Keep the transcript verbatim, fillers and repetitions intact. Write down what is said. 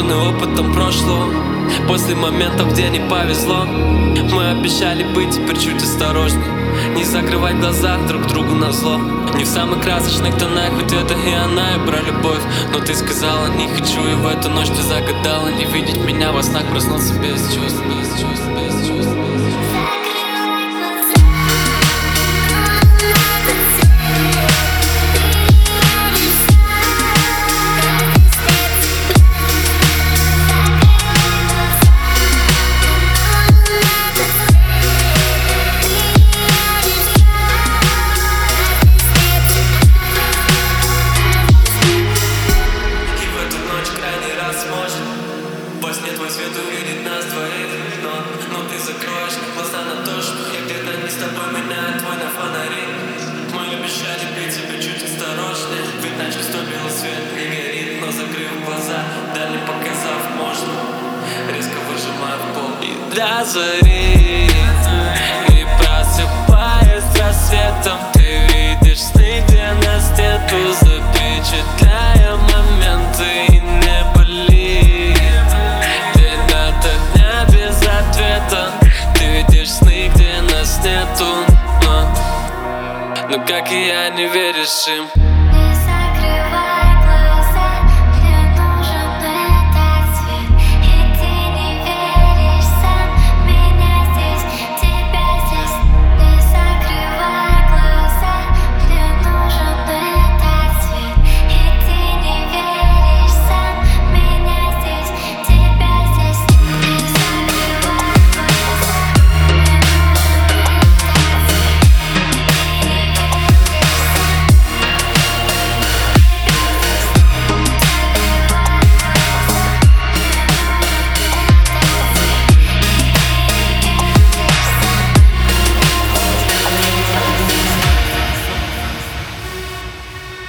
наученный опытом прошлого. После моментов, где не повезло, мы обещали быть теперь чуть осторожней, не закрывать глаза друг другу назло. Не в самых красочных тонах, ведь это и она, и про любовь. Но ты сказала, не хочу, и в эту ночь ты загадала не видеть меня во снах, проснуться без чувств, без чувств, без чувств. Во сне твой свет увидит нас двоих, но, но ты закроешь глаза на то, что я где-то не с тобой, меняю твой на фонари. Мы обещали быть тебе чуть осторожнее, ведь ночью сто белый свет не горит. Но закрыв глаза, дали показав, можно резко выжимаю в пол и до зари. И просыпаясь с рассветом, ты видишь сны, где нас нету, запечатляя моменты и не болит. Ты видишь сны, где нас нету, но, но как и я не веришь им.